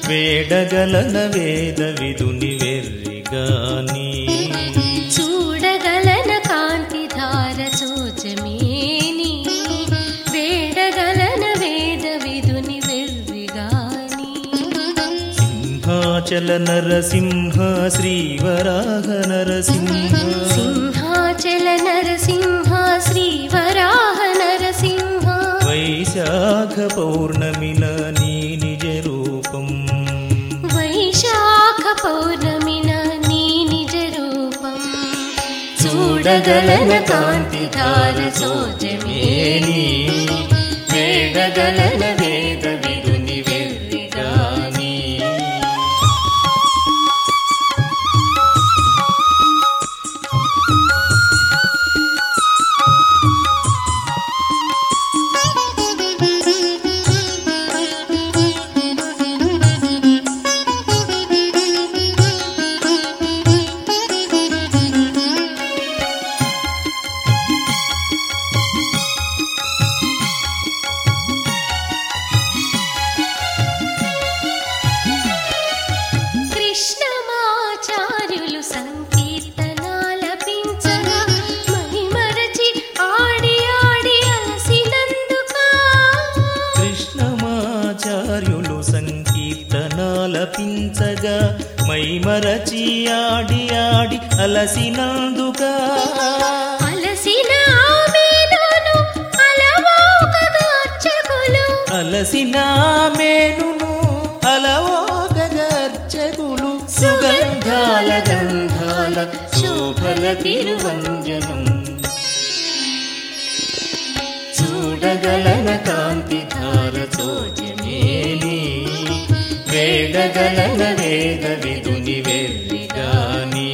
వేడగలన వేద విదుని వెర్రిగాని చూడగలన కాంతి ధార సోజమేని వేడగలన వేద విదుని వెర్రిగాని సింహాచల నరసింహ శ్రీవరాహ నరసింహ సింహాచల నరసింహ శ్రీవరాహ నరసింహ వైశాఖ పౌర్ణమిన నీ నిజ రూపం వైశాఖ పౌర్ణమిన నీ నిజ రూపం చూడగలన కాంతి ధార సోజమేని వేడగలన వేద విదుని వెర్రిగాని కృష్ణమాచార్యులు సంకీర్తనాలపించగా మహిమరచి ఆడి ఆడి అలసినందుకా కృష్ణమాచార్యులు సంకీర్తనాలపించగా మైమరచి ఆడి ఆడి అలసినందుగా అలసిన ఆమెనును అలవోకగార్చకులు అలసిన మేనును అలవోగర్చకులు సుగంధాల గంధాల శోభల తిరువంజనం చూడగలన కాంతి ధార సోజమేని వేడగలన వేద విదుని వెర్రిగాని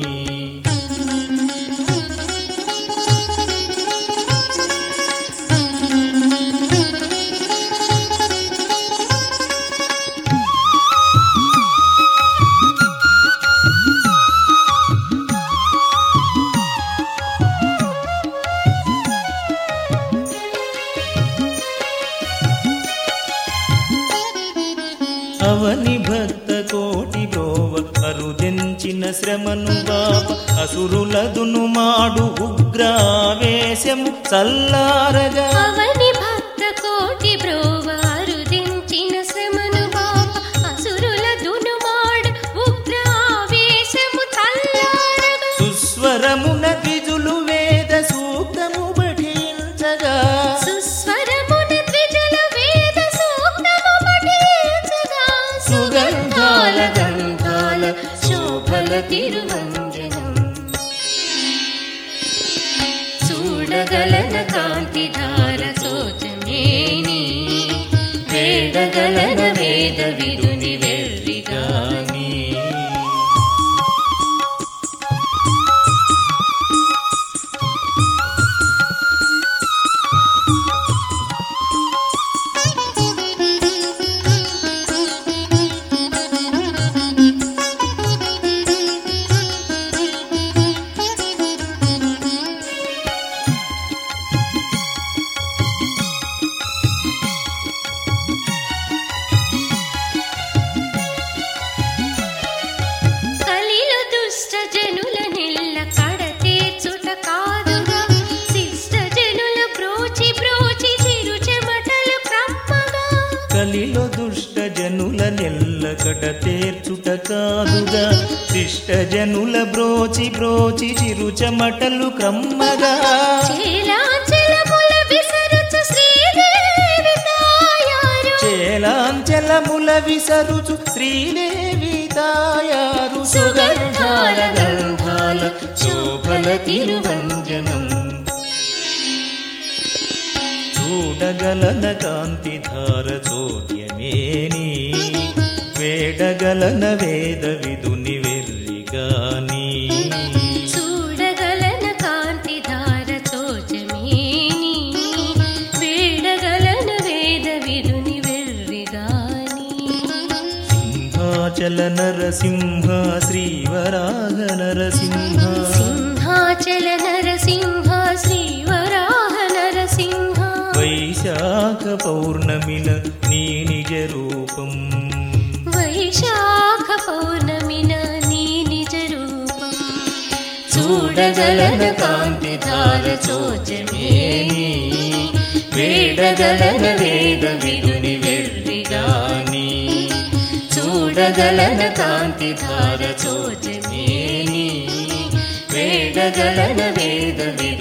అవని భక్త కోటి బ్రోవ అరుదెంచిన శ్రమను బాప అసురులదును మాడు ఉగ్రావేశము చల్లారగా అవని భక్త కోటి బ్రోవ అరుదించిన శ్రమను బాప అసురుల దునుమాడు ఉగ్ర ఆవేశము చల్లారగా సుస్వరమున ద్విజులు వేద సూక్తము పఠించగా సుస్వరమున ద్విజుల వేద సూక్తము పఠించగా సుగంధాల గంధాల శోభల తిరువంజనం చూడగలన కాంతి ధార సోజమేని వేడగలన వేద విదుని వెర్రిగాని కలిలో దుష్ట జనుల నెల్ల కడతీర్చుట కాదుగా శిష్ట జనుల బ్రోచి బ్రోచి చిరు చెమటలు క్రమ్మగా కలిలో దుష్ట జనుల నెల్ల కట తీర్చుట కాదుగా శిష్ట జనుల బ్రోచి బ్రోచి చిరు చెమటలు క్రమ్మగా చేలాంచలముల విసరుచు శ్రీదేవి తాయారు చేలాంచలముల విసరుచు శ్రీదేవి తాయారు సుగంధాల గంధాల శోభల తిరువంజనం చూడగలన కాంతి ధార చోద్యమేని వేడగలన వేద విదుని వెర్రిగాని చూడగలన కాంతి ధార సోజమేని వేడగలన వేద విదుని వెర్రిగాని సింహాచల నరసింహ శ్రీవరాహ నరసింహ సింహాచల నరసింహ శ్రీవరాహ నరసింహ వైశాఖ పౌర్ణమిన నీ నిజ రూపం వై చూడగలన కాంతి ధార చోచమేని వేడగలన వేద విదుని వెర్రిగాని చూడగలన కాంతి ధార చోచమేని వేడగలన వేద